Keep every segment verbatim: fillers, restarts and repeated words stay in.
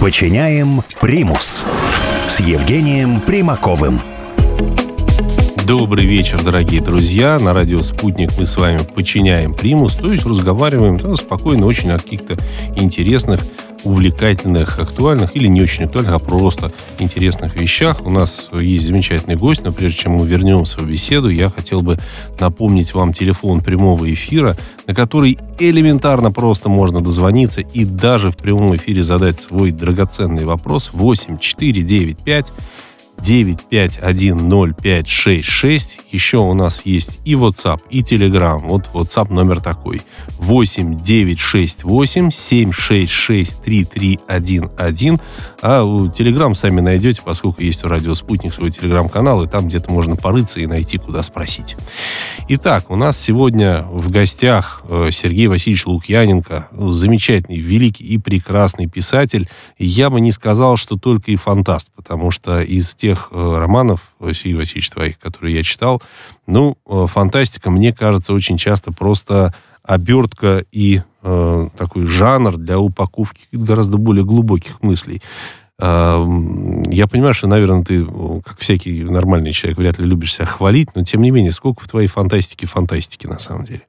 Подчиняем примус с Евгением Примаковым. Добрый вечер, дорогие друзья. На радио «Спутник» мы с вами подчиняем примус, то есть разговариваем да, спокойно очень о каких-то интересных, увлекательных, актуальных или не очень актуальных, а просто интересных вещах. У нас есть замечательный гость, но прежде чем мы вернемся в беседу, я хотел бы напомнить вам телефон прямого эфира, на который элементарно просто можно дозвониться и даже в прямом эфире задать свой драгоценный вопрос. восемь четыре девять пять девять пять один ноль пять шесть шесть. Еще у нас есть и WhatsApp, и Telegram. Вот WhatsApp номер такой: восемь девять шесть восемь семь шесть шесть три три один один. А у Telegram сами найдете, поскольку есть у Радио Спутник свой Telegram-канал, и там где-то можно порыться и найти, куда спросить. Итак, у нас сегодня в гостях Сергей Васильевич Лукьяненко, замечательный, великий и прекрасный писатель. Я бы не сказал, что только и фантаст, потому что из тех романов, Сергей Васильевич, твоих, которые я читал, ну, фантастика, мне кажется, очень часто просто обертка и э, такой жанр для упаковки гораздо более глубоких мыслей. Э, я понимаю, что, наверное, ты, как всякий нормальный человек, вряд ли любишь себя хвалить, но, тем не менее, сколько в твоей фантастике фантастики на самом деле?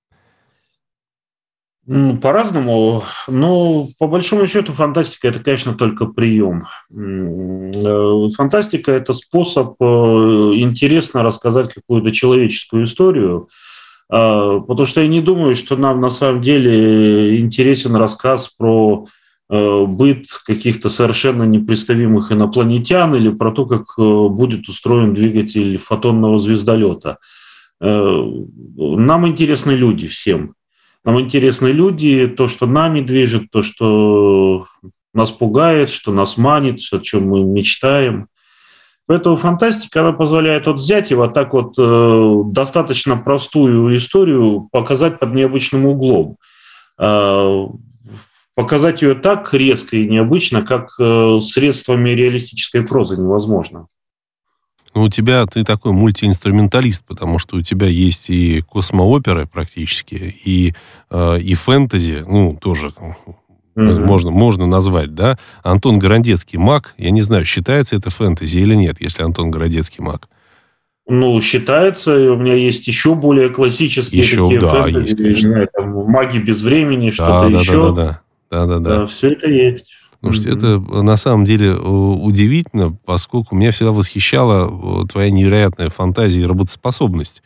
Ну, по-разному. Но, по большому счету, фантастика – это, конечно, только прием. Фантастика – это способ интересно рассказать какую-то человеческую историю, потому что я не думаю, что нам на самом деле интересен рассказ про быт каких-то совершенно непредставимых инопланетян или про то, как будет устроен двигатель фотонного звездолета. Нам интересны люди всем. Нам интересны люди, то, что нами движет, то, что нас пугает, что нас манит, о чем мы мечтаем. Поэтому фантастика, она позволяет вот взять и вот так вот э, достаточно простую историю показать под необычным углом. Э, показать ее так резко и необычно, как э, средствами реалистической прозы невозможно. Ну, у тебя, ты такой мультиинструменталист, потому что у тебя есть и космооперы практически, и, э, и фэнтези, ну, тоже mm-hmm. можно, можно назвать, да. Антон Городецкий «Маг», я не знаю, считается это фэнтези или нет, если Антон Городецкий «Маг». Ну, считается, и у меня есть еще более классические еще, такие да, фэнтези, есть, конечно. Не знаю, там, «Маги без времени», что-то да, да, еще. Да, да, да, да, да, да. Да, все это есть. Слушайте, mm-hmm. это на самом деле удивительно, поскольку меня всегда восхищала твоя невероятная фантазия и работоспособность.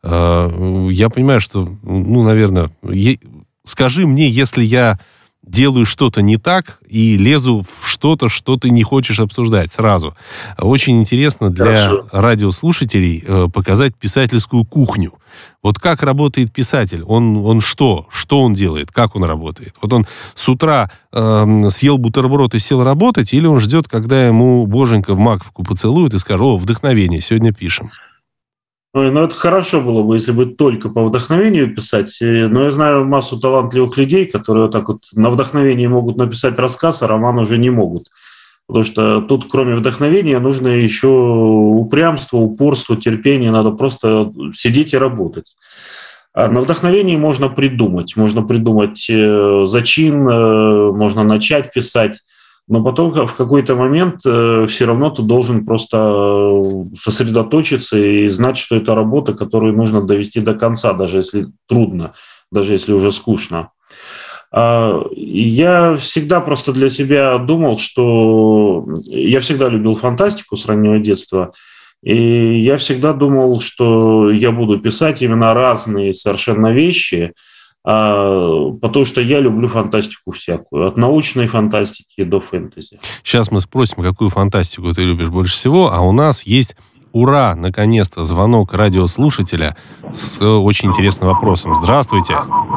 Я понимаю, что, ну, наверное, скажи мне, если я делаю что-то не так и лезу в что-то, что ты не хочешь обсуждать сразу. Очень интересно для Хорошо. радиослушателей показать писательскую кухню. Вот как работает писатель? Он, он что? Что он делает? Как он работает? Вот он с утра э, съел бутерброд и сел работать, или он ждет, когда ему боженька в маковку поцелует и скажет: о, вдохновение, сегодня пишем. Ну, это хорошо было бы, если бы только по вдохновению писать. Но я знаю массу талантливых людей, которые вот так вот на вдохновении могут написать рассказ, а роман уже не могут. Потому что тут, кроме вдохновения, нужно еще упрямство, упорство, терпение. Надо просто сидеть и работать. А на вдохновении можно придумать. Можно придумать зачин, можно начать писать. Но потом в какой-то момент все равно ты должен просто сосредоточиться и знать, что это работа, которую нужно довести до конца, даже если трудно, даже если уже скучно. Я всегда просто для себя думал, что я всегда любил фантастику с раннего детства, и я всегда думал, что я буду писать именно разные совершенно вещи, потому что я люблю фантастику всякую, от научной фантастики до фэнтези. Сейчас мы спросим, какую фантастику ты любишь больше всего, а у нас есть, ура, наконец-то, звонок радиослушателя с очень интересным вопросом. Здравствуйте.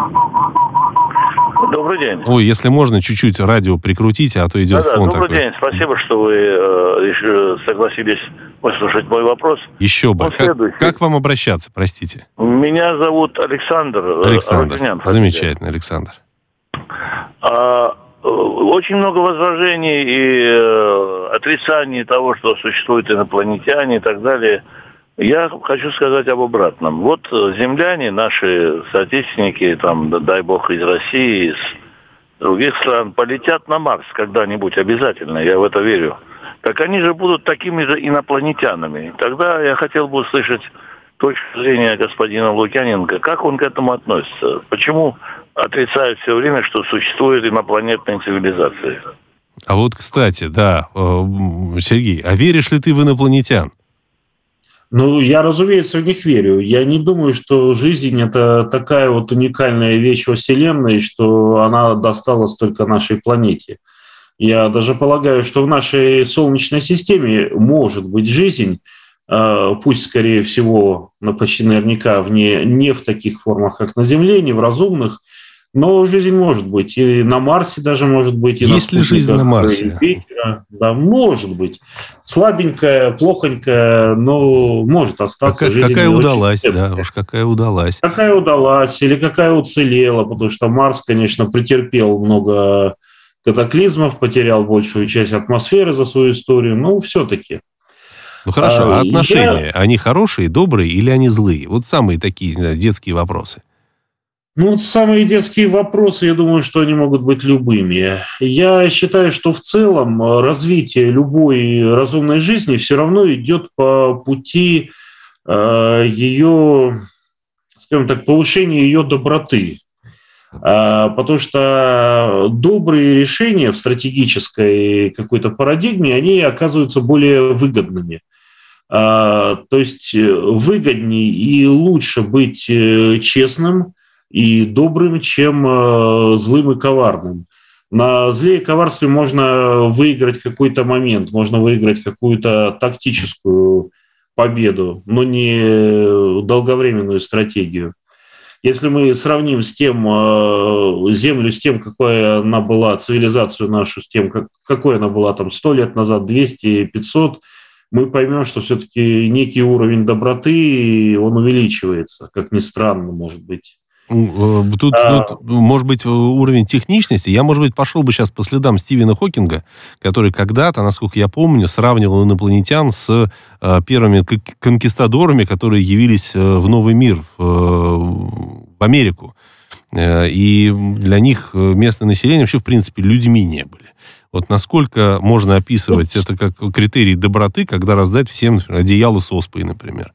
Добрый день. Ой, если можно, чуть-чуть радио прикрутите, а то идет да, фон да, добрый такой. день. Спасибо, что вы э, согласились выслушать мой вопрос. Еще бы. Как, как вам обращаться, простите? Меня зовут Александр. Александр. Арутюнян, замечательно, Александр. А, очень много возражений и э, отрицаний того, что существуют инопланетяне и так далее. Я хочу сказать об обратном. Вот земляне, наши соотечественники, там, дай бог, из России, из других стран полетят на Марс когда-нибудь обязательно, я в это верю, так они же будут такими же инопланетянами. Тогда я хотел бы услышать точку зрения господина Лукьяненко, как он к этому относится, почему отрицает все время, что существуют инопланетные цивилизации. А вот, кстати, да, Сергей, а веришь ли ты в инопланетян? Ну, я, разумеется, в них верю. Я не думаю, что жизнь – это такая вот уникальная вещь во Вселенной, что она досталась только нашей планете. Я даже полагаю, что в нашей Солнечной системе может быть жизнь, пусть, скорее всего, но почти наверняка в не, не в таких формах, как на Земле, не в разумных, но жизнь может быть. И на Марсе даже может быть. И есть ли жизнь на Марсе? Юпитера. Да, может быть. Слабенькая, плохонькая, но может остаться. Какая, какая удалась, да, уж какая удалась. Какая удалась или какая уцелела, потому что Марс, конечно, претерпел много катаклизмов, потерял большую часть атмосферы за свою историю, но все-таки. Ну хорошо, а отношения, я... они хорошие, добрые или они злые? Вот самые такие, не знаю, детские вопросы. Ну, вот самые детские вопросы, я думаю, что они могут быть любыми. Я считаю, что в целом развитие любой разумной жизни все равно идет по пути э, ее, скажем так, повышения ее доброты. Э, потому что добрые решения в стратегической какой-то парадигме, они оказываются более выгодными. Э, то есть выгоднее и лучше быть честным и добрым, чем э, злым и коварным. На зле и коварстве можно выиграть какой-то момент, можно выиграть какую-то тактическую победу, но не долговременную стратегию. Если мы сравним с тем, э, Землю с тем, какой она была, цивилизацию нашу, с тем, как, какой она была там сто лет назад, двести, пятьсот, мы поймем, что все-таки некий уровень доброты, он увеличивается, как ни странно, может быть. Тут, а... тут, может быть, уровень техничности. Я, может быть, пошел бы сейчас по следам Стивена Хокинга, который когда-то, насколько я помню, сравнивал инопланетян с э, первыми конкистадорами, которые явились э, в новый мир, в, в Америку. Э, и для них местное население вообще, в принципе, людьми не были. Вот насколько можно описывать это как критерий доброты, когда раздать всем одеяло с оспой, например?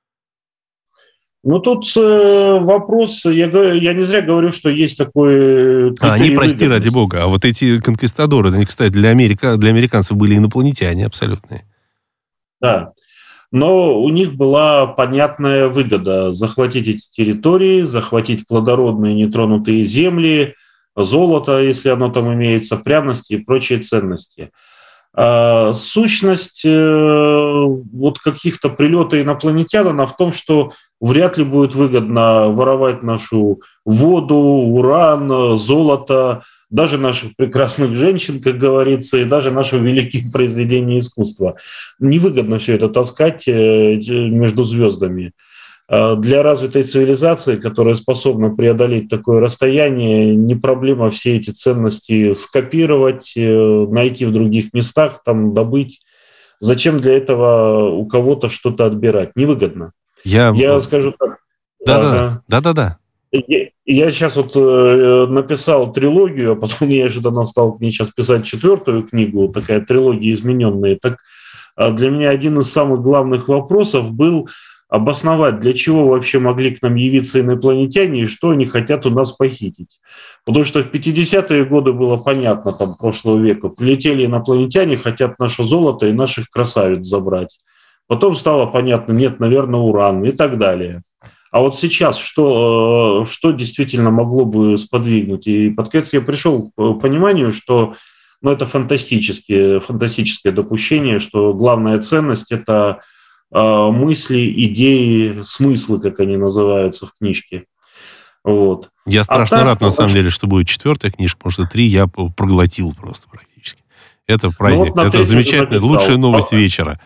Ну, тут э, вопрос, я, я не зря говорю, что есть такой... А, они, прости, ради бога, а вот эти конкистадоры, они, кстати, для, Америка, для американцев были инопланетяне абсолютные. Да, но у них была понятная выгода захватить эти территории, захватить плодородные нетронутые земли, золото, если оно там имеется, пряности и прочие ценности. А сущность э, вот каких-то прилета инопланетян, она в том, что вряд ли будет выгодно воровать нашу воду, уран, золото, даже наших прекрасных женщин, как говорится, и даже наши великие произведения искусства. Невыгодно все это таскать между звездами. Для развитой цивилизации, которая способна преодолеть такое расстояние, не проблема все эти ценности скопировать, найти в других местах, там добыть. Зачем для этого у кого-то что-то отбирать? Невыгодно. Я, я скажу так. Да-да, да-да-да. Я, я сейчас вот э, написал трилогию, а потом неожиданно стал к ней сейчас писать четвертую книгу, такая трилогия измененная. Так э, для меня один из самых главных вопросов был обосновать, для чего вообще могли к нам явиться инопланетяне и что они хотят у нас похитить. Потому что в пятидесятые годы было понятно, там, прошлого века, прилетели инопланетяне, хотят наше золото и наших красавиц забрать. Потом стало понятно, нет, наверное, уран и так далее. А вот сейчас что, что действительно могло бы сподвигнуть? И под конец я пришел к пониманию, что ну, это фантастическое, фантастическое допущение, что главная ценность – это э, мысли, идеи, смыслы, как они называются в книжке. Вот. Я страшно а рад, так, на самом деле, что будет четвертая книжка, потому что три я проглотил просто практически. Это праздник, ну, вот это замечательная, лучшая новость вечера.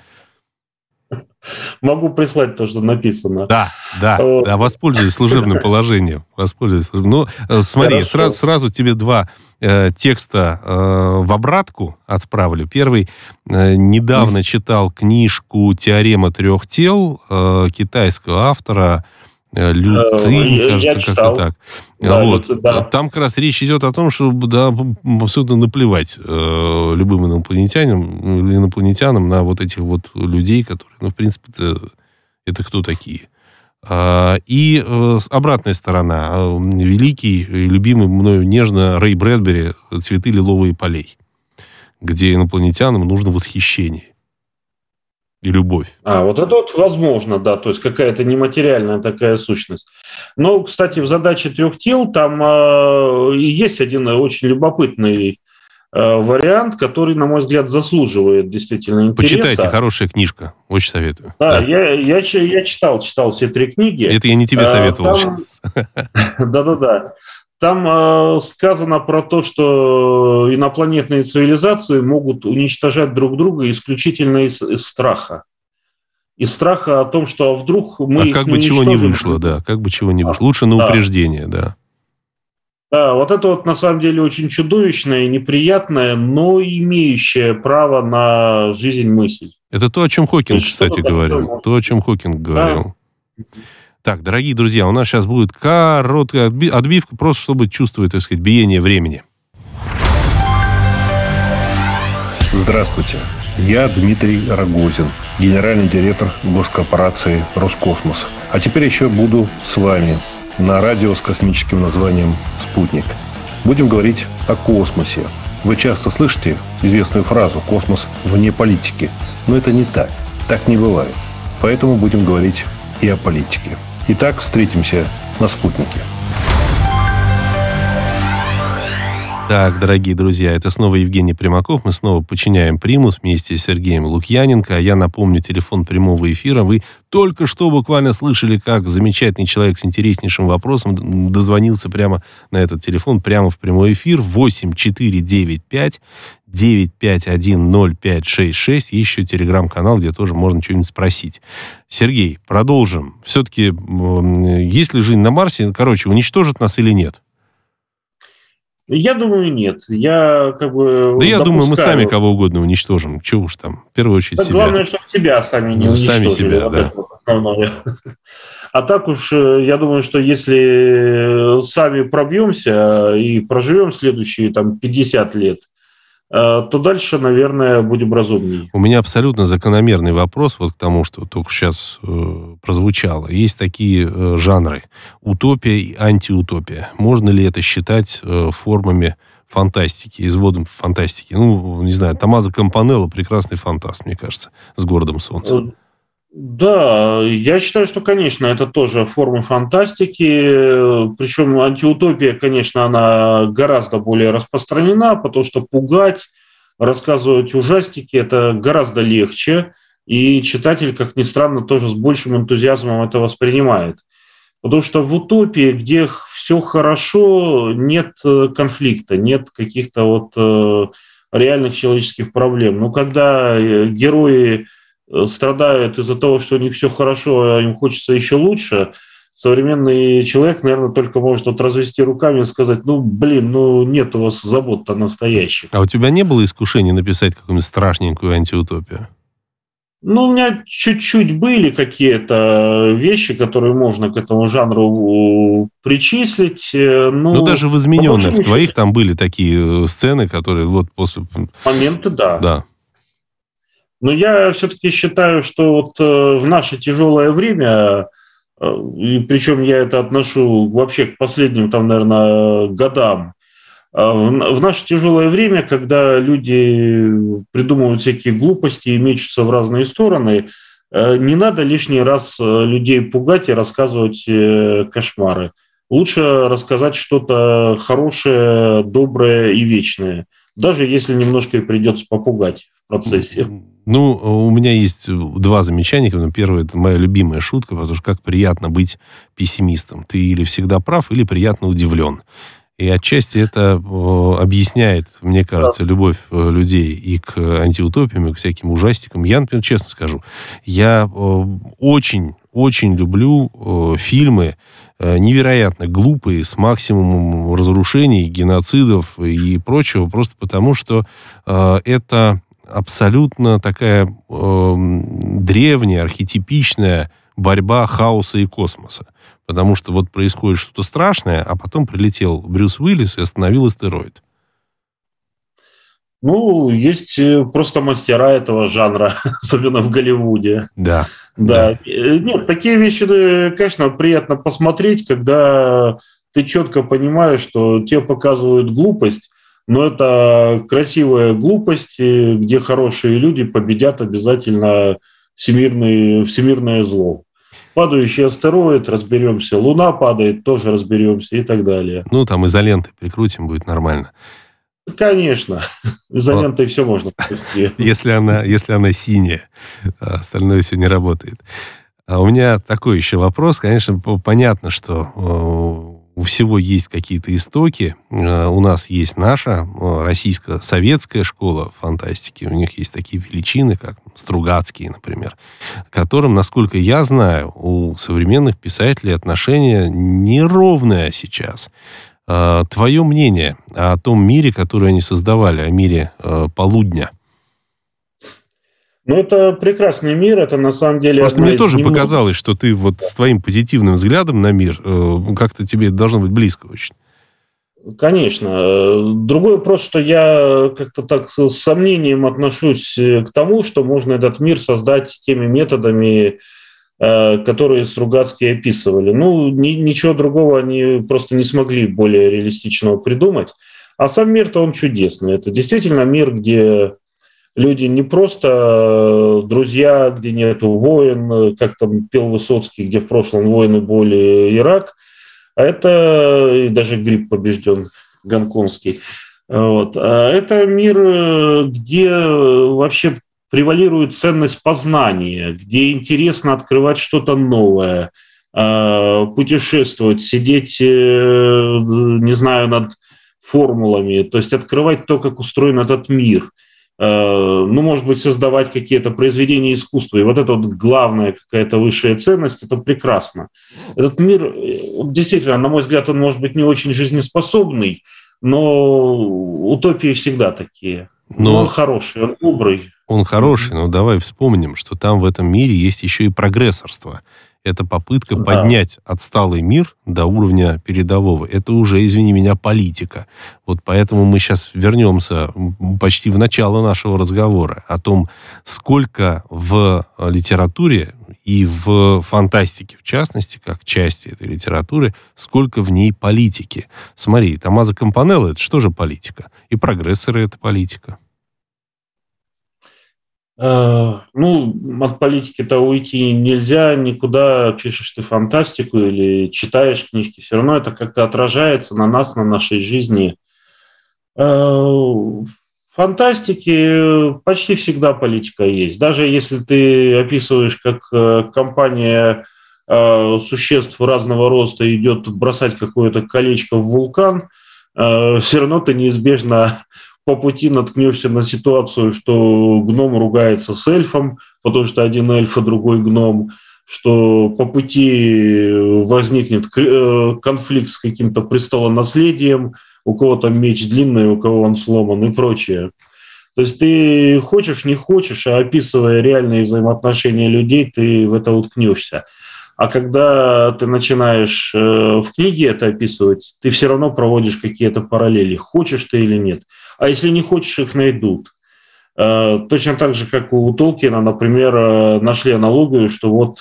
Могу прислать то, что написано. Да, да, вот. Да, воспользуюсь служебным положением. Воспользуюсь. Ну, смотри, сразу, сразу тебе два э, текста э, в обратку отправлю. Первый. Э, недавно читал книжку «Теорема трех тел» э, китайского автора Люцин, кажется, как-то так. Да, вот. Люцин, да. Там как раз речь идет о том, что да, абсолютно наплевать э, любым инопланетянам, инопланетянам на вот этих вот людей, которые, ну, в принципе, это, это кто такие. А, и э, обратная сторона. Великий и любимый мною нежно Рэй Брэдбери «Цветы лиловые полей», где инопланетянам нужно восхищение и любовь. А, вот это вот возможно, да, то есть какая-то нематериальная такая сущность. Но, кстати, в «Задаче трех тел» там э, есть один очень любопытный э, вариант, который, на мой взгляд, заслуживает действительно интереса. Почитайте, хорошая книжка, очень советую. Да, да. Я, я, я читал, читал все три книги. Это я не тебе советовал. Да-да-да. Там э, сказано про то, что инопланетные цивилизации могут уничтожать друг друга исключительно из, из страха. Из страха о том, что вдруг мы а их как не бы чего не уничтожим. вышло, да, как бы чего не вышло. Лучше на да. упреждение, да. Да, вот это вот на самом деле очень чудовищное, неприятное, но имеющее право на жизнь мысль. Это то, о чем Хокинг, То кстати, говорил. Может... То, о чем Хокинг говорил. Да. Так, дорогие друзья, у нас сейчас будет короткая отбивка, просто чтобы чувствовать, так сказать, биение времени. Здравствуйте. Я Дмитрий Рогозин, генеральный директор госкорпорации «Роскосмос». А теперь еще буду с вами на радио с космическим названием «Спутник». Будем говорить о космосе. Вы часто слышите известную фразу «космос вне политики». Но это не так. Так не бывает. Поэтому будем говорить и о политике. Итак, встретимся на «Спутнике». Так, дорогие друзья, это снова Евгений Примаков. Мы снова подчиняем «Примус» вместе с Сергеем Лукьяненко. Я напомню, телефон прямого эфира. Вы только что буквально слышали, как замечательный человек с интереснейшим вопросом дозвонился прямо на этот телефон, прямо в прямой эфир. восемь четыре девять пять девять пять один ноль пять шесть шесть. Есть еще телеграм-канал, где тоже можно что-нибудь спросить. Сергей, продолжим. Все-таки, есть ли жизнь на Марсе? Короче, уничтожит нас или нет? Я думаю, нет. Я как бы Да я допускаю... думаю, мы сами кого угодно уничтожим. Чего уж там, в первую очередь так себя. Главное, чтобы тебя сами не ну, уничтожили. Сами себя, вот да. это вот основное. А так уж, я думаю, что если сами пробьемся и проживем следующие там пятьдесят лет, то дальше, наверное, будем разумнее. У меня абсолютно закономерный вопрос вот к тому, что только сейчас э, прозвучало. Есть такие э, жанры: утопия и антиутопия. Можно ли это считать э, формами фантастики, изводом фантастики? Ну, не знаю, Томмазо Кампанелло прекрасный фантаст, мне кажется, с «Городом солнца». Да, я считаю, что, конечно, это тоже форма фантастики, причем антиутопия, конечно, она гораздо более распространена, потому что пугать, рассказывать ужастики – это гораздо легче, и читатель, как ни странно, тоже с большим энтузиазмом это воспринимает. Потому что в утопии, где все хорошо, нет конфликта, нет каких-то вот реальных человеческих проблем. Но когда герои страдают из-за того, что у них все хорошо, а им хочется еще лучше, современный человек, наверное, только может вот развести руками и сказать: ну, блин, ну, нет у вас забот-то настоящих. А у тебя не было искушения написать какую-нибудь страшненькую антиутопию? Ну, у меня чуть-чуть были какие-то вещи, которые можно к этому жанру причислить. Ну, ну даже в «Измененных» в твоих там были такие сцены, которые вот после... Моменты, да. Да. Но я все-таки считаю, что вот в наше тяжелое время, и причем я это отношу вообще к последним, там, наверное, годам, в наше тяжелое время, когда люди придумывают всякие глупости и мечутся в разные стороны, не надо лишний раз людей пугать и рассказывать кошмары. Лучше рассказать что-то хорошее, доброе и вечное, даже если немножко и придется попугать в процессе. Ну, у меня есть два замечания. Первое, это моя любимая шутка, потому что как приятно быть пессимистом. Ты или всегда прав, или приятно удивлен. И отчасти это э, объясняет, мне кажется, любовь э, людей и к антиутопиям, и к всяким ужастикам. Я, например, честно скажу, я очень-очень э, люблю э, фильмы э, невероятно глупые, с максимумом разрушений, геноцидов и прочего, просто потому что э, это абсолютно такая э, древняя, архетипичная борьба хаоса и космоса. Потому что вот происходит что-то страшное, а потом прилетел Брюс Уиллис и остановил астероид. Ну, есть просто мастера этого жанра, особенно в Голливуде. Да. Да. да. Нет, такие вещи, конечно, приятно посмотреть, когда ты четко понимаешь, что тебе показывают глупость, но это красивая глупость, где хорошие люди победят обязательно всемирное, всемирное зло. Падающий астероид, разберемся. Луна падает, тоже разберемся и так далее. Ну, там изоленты прикрутим, будет нормально. Конечно. Изолентой все можно спасти. Если она, если она синяя, остальное все не работает. А у меня такой еще вопрос. Конечно, понятно, что у всего есть какие-то истоки. У нас есть наша российско-советская школа фантастики. У них есть такие величины, как Стругацкие, например, к которым, насколько я знаю, у современных писателей отношение неровное сейчас. Твое мнение о том мире, который они создавали, о мире э, полудня? Ну, это прекрасный мир, это на самом деле... Просто мне тоже немногих... показалось, что ты вот с твоим позитивным взглядом на мир, э, как-то тебе должно быть близко очень. Конечно. Другой вопрос, что я как-то так с сомнением отношусь к тому, что можно этот мир создать теми методами, которые Стругацкие описывали. Ну, ни, ничего другого они просто не смогли более реалистичного придумать. А сам мир-то он чудесный. Это действительно мир, где люди не просто друзья, где нету войн, как там пел Высоцкий, где в прошлом войны, боли, Ирак, а это и даже грипп побежден, гонконгский. Вот. А это мир, где вообще превалирует ценность познания, где интересно открывать что-то новое, путешествовать, сидеть, не знаю, над формулами, то есть открывать то, как устроен этот мир. Ну, может быть, создавать какие-то произведения искусства. И вот это вот главная какая-то высшая ценность, это прекрасно. Этот мир, действительно, на мой взгляд, он может быть не очень жизнеспособный, но утопии всегда такие. Но, но он хороший, он добрый. Он хороший, но давай вспомним, что там в этом мире есть еще и прогрессорство. Это попытка да. поднять отсталый мир до уровня передового. Это уже, извини меня, политика. Вот поэтому мы сейчас вернемся почти в начало нашего разговора о том, сколько в литературе и в фантастике, в частности, как части этой литературы, сколько в ней политики. Смотри, Томмазо Кампанелло — это что же политика? И прогрессоры — это политика. Ну, от политики-то уйти нельзя никуда, пишешь ты фантастику или читаешь книжки, все равно это как-то отражается на нас, на нашей жизни. В фантастике почти всегда политика есть. Даже если ты описываешь, как компания существ разного роста идет бросать какое-то колечко в вулкан, все равно ты неизбежно по пути наткнешься на ситуацию, что гном ругается с эльфом, потому что один эльф, а другой гном, что по пути возникнет конфликт с каким-то престолонаследием, у кого там меч длинный, у кого он сломан и прочее. То есть ты хочешь, не хочешь, а описывая реальные взаимоотношения людей, ты в это уткнешься. А когда ты начинаешь в книге это описывать, ты все равно проводишь какие-то параллели, хочешь ты или нет. А если не хочешь, их найдут. Точно так же, как у Толкина, например, нашли аналогию, что вот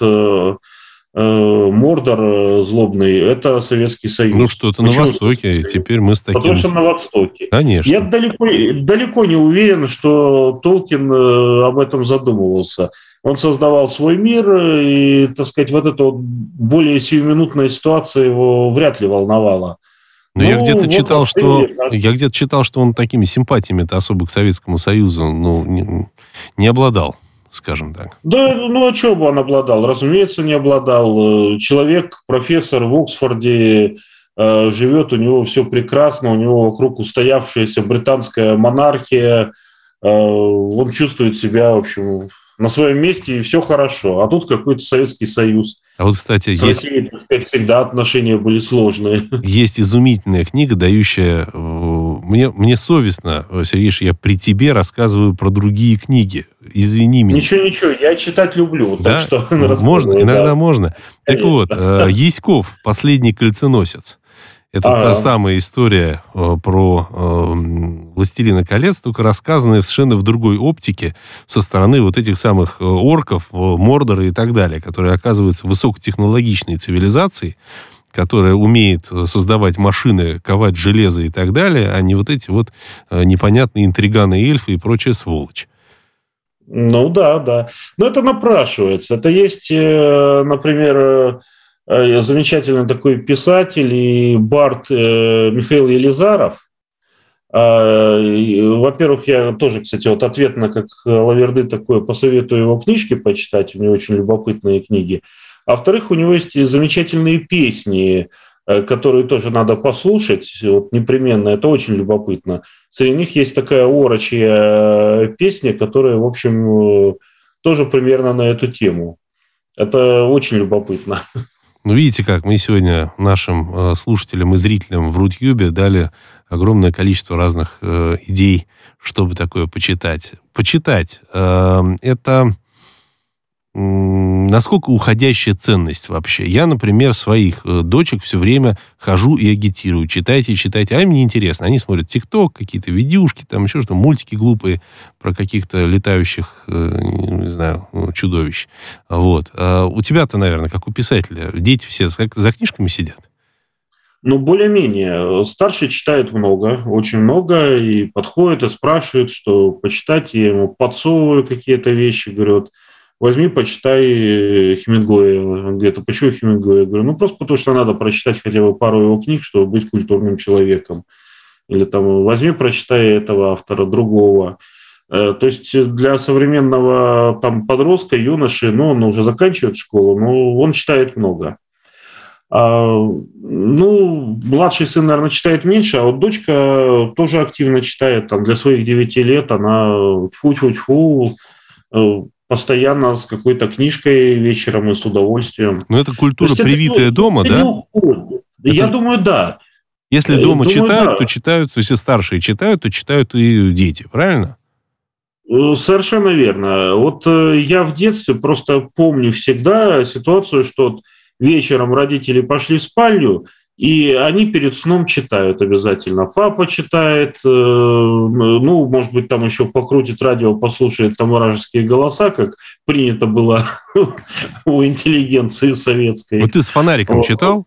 Мордор злобный – это Советский Союз. Ну, что-то на Востоке, и теперь мы с таким... Потому что на Востоке. Конечно. Я далеко, далеко не уверен, что Толкин об этом задумывался. Он создавал свой мир, и, так сказать, вот эта вот более сиюминутная ситуация его вряд ли волновала. Но ну, я где-то вот читал, что примерно. я где-то читал, что он такими симпатиями-то особо к Советскому Союзу ну, не, не обладал, скажем так. Да, ну а чего бы он обладал? Разумеется, не обладал. Человек, профессор в Оксфорде, э, живет, у него все прекрасно, у него вокруг устоявшаяся британская монархия, э, он чувствует себя, в общем, на своем месте, и все хорошо. А тут какой-то Советский Союз. А вот, кстати, с есть... Россией, так сказать, всегда отношения были сложные. Есть изумительная книга, дающая... Мне, мне совестно, Сергей, что я при тебе рассказываю про другие книги. извини меня. Ничего, ничего, я читать люблю. Да? Так что Можно, иногда да. можно. Так вот, Яськов, «Последний кольценосец». Это А-а-а. та самая история э, про э, «Властелина колец», только рассказанная совершенно в другой оптике со стороны вот этих самых э, орков, э, Мордора и так далее, которые оказываются высокотехнологичной цивилизацией, которая умеет создавать машины, ковать железо и так далее, а не вот эти вот э, непонятные интриганы, эльфы и прочая сволочь. Ну да, да. Но это напрашивается. Это есть, э, например... замечательный такой писатель и бард Михаил Елизаров. Во-первых, я тоже, кстати, вот ответно, как Лаверды, такое посоветую его книжки почитать, у него очень любопытные книги. А во-вторых, у него есть замечательные песни, которые тоже надо послушать, вот непременно, это очень любопытно. Среди них есть такая орочья песня, которая, в общем, тоже примерно на эту тему. Это очень любопытно. Ну, видите, как мы сегодня нашим э, слушателям и зрителям в Рутюбе дали огромное количество разных э, идей, чтобы такое почитать. Почитать э, – это э, насколько уходящая ценность вообще. Я, например, своих э, дочек все время хожу и агитирую. Читайте, читайте. А им не интересно. Они смотрят ТикТок, какие-то видюшки, там еще что-то, мультики глупые про каких-то летающих, э, не знаю, чудовищ. Вот. А у тебя-то, наверное, как у писателя, дети все за, за книжками сидят? Ну, более-менее. Старший читает много, очень много, и подходит, и спрашивает, что почитать. Я ему подсовываю какие-то вещи, говорю, возьми, почитай Хемингуэя. Он говорит, а почему Хемингуэя? Я говорю, ну, просто потому что надо прочитать хотя бы пару его книг, чтобы быть культурным человеком. Или там, возьми, прочитай этого автора, другого. То есть для современного там подростка, юноши, ну, он уже заканчивает школу, но он читает много. А, ну, младший сын, наверное, читает меньше, а вот дочка тоже активно читает. Там, для своих девяти лет она тьфу-тьфу-тьфу, постоянно с какой-то книжкой вечером и с удовольствием. Но это культура, привитая это, дома, это да? Это... Я думаю, да. Если дома думаю, читают, да. то читают, то есть если старшие читают, то читают и дети, правильно? Совершенно верно. Вот я в детстве просто помню всегда ситуацию, что вечером родители пошли в спальню, и они перед сном читают обязательно. Папа читает, ну, может быть, там еще покрутит радио, послушает там вражеские голоса, как принято было у интеллигенции советской. Вот ты с фонариком вот. Читал?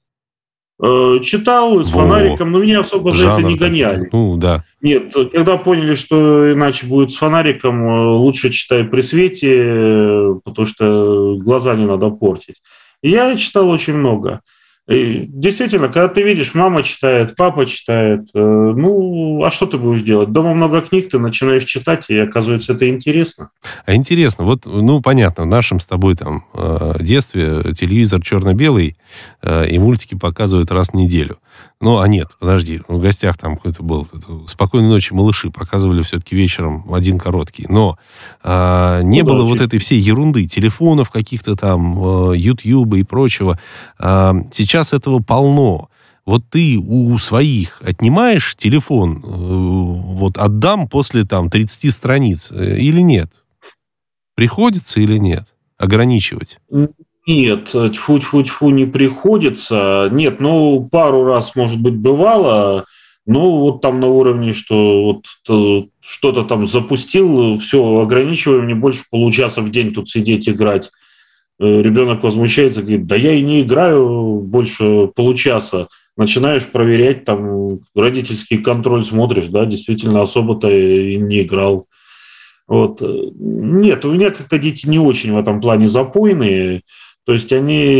Читал, с Во. фонариком, но меня особо за это не гоняли. Ну, да. Нет, когда поняли, что иначе будет с фонариком, лучше читай при свете, потому что глаза не надо портить. И я читал очень много. И действительно, когда ты видишь, мама читает, папа читает, ну, а что ты будешь делать? Дома много книг, ты начинаешь читать, и оказывается, это интересно. А интересно, вот, ну, понятно, в нашем с тобой там детстве телевизор черно-белый, и мультики показывают раз в неделю. Ну, а нет, подожди, в гостях там какой-то был «Спокойной ночи, малыши», показывали все-таки вечером один короткий. Но а, не ну, было да, вот этой всей ерунды, телефонов каких-то там, Ютьюба и прочего. А, сейчас этого полно. Вот ты у своих отнимаешь телефон, вот отдам после там тридцати страниц или нет? Приходится или нет ограничивать? Нет, тьфу-тьфу-тьфу, не приходится. Нет, ну, пару раз, может быть, бывало, но вот там на уровне, что вот что-то там запустил, все, ограничиваем, не больше получаса в день тут сидеть играть. Ребенок возмущается, говорит, да я и не играю больше получаса. Начинаешь проверять, там, родительский контроль смотришь, да, действительно, особо-то и не играл. Вот. Нет, у меня как-то дети не очень в этом плане запойные. То есть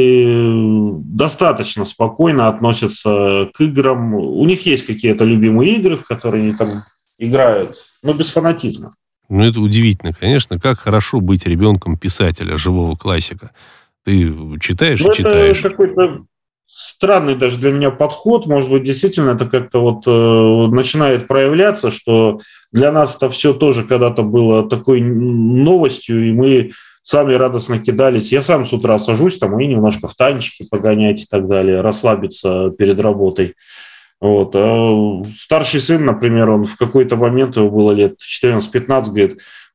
они достаточно спокойно относятся к играм. У них есть какие-то любимые игры, в которые они там играют, но без фанатизма. Ну, это удивительно, конечно. Как хорошо быть ребенком писателя, живого классика. Ты читаешь ну, и читаешь. Это какой-то странный даже для меня подход. Может быть, действительно это как-то вот э, начинает проявляться, что для нас это все тоже когда-то было такой новостью, и мы сами радостно кидались. Я сам с утра сажусь там и немножко в танчики погонять и так далее, расслабиться перед работой. Вот. А старший сын, например, он в какой-то момент, его было лет четырнадцать-пятнадцать, говорит,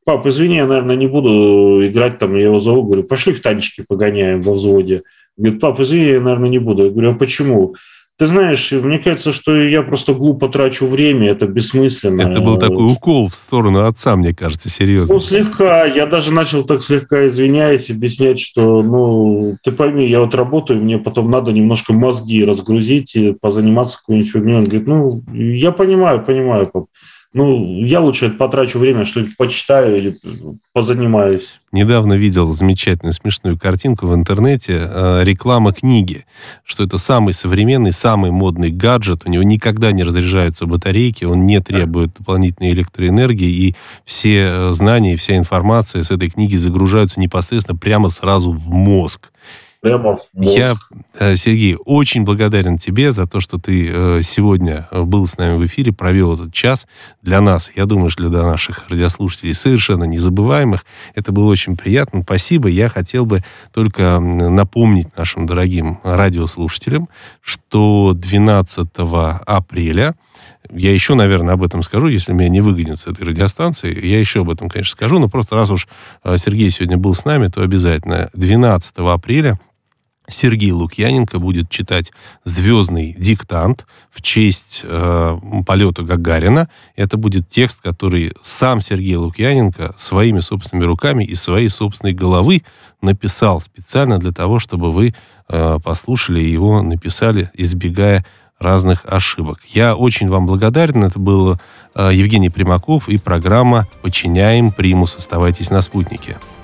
Пап, извини, я, наверное, не буду играть там, я его зову, говорю, пошли в танчики погоняем во взводе. Говорит, пап, извини, я, наверное, не буду. Я говорю, а почему? Ты знаешь, мне кажется, что я просто глупо трачу время, это бессмысленно. Это был такой укол в сторону отца, мне кажется, серьезно. Ну, слегка. Я даже начал так слегка, извиняясь, объяснять, что, ну, ты пойми, я вот работаю, мне потом надо немножко мозги разгрузить и позаниматься какой-нибудь фигней. Он говорит, ну, я понимаю, понимаю, пап. Ну, я лучше потрачу время, что-нибудь почитаю или позанимаюсь. Недавно видел замечательную смешную картинку в интернете. Э, реклама книги. Что это самый современный, самый модный гаджет. У него никогда не разряжаются батарейки, он не требует дополнительной электроэнергии. И все знания, вся информация с этой книги загружаются непосредственно прямо сразу в мозг. Прямо в мозг. Я, Сергей, очень благодарен тебе за то, что ты сегодня был с нами в эфире, провел этот час для нас, я думаю, что для наших радиослушателей совершенно незабываемых. Это было очень приятно. Спасибо. Я хотел бы только напомнить нашим дорогим радиослушателям, что двенадцатого апреля, я еще, наверное, об этом скажу, если меня не выгонят с этой радиостанции, я еще об этом, конечно, скажу, но просто раз уж Сергей сегодня был с нами, то обязательно двенадцатого апреля Сергей Лукьяненко будет читать «Звездный диктант» в честь э, полета Гагарина. Это будет текст, который сам Сергей Лукьяненко своими собственными руками из своей собственной головы написал специально для того, чтобы вы э, послушали его, написали, избегая разных ошибок. Я очень вам благодарен. Это был э, Евгений Примаков и программа «Подчиняем примус». Оставайтесь на «Спутнике».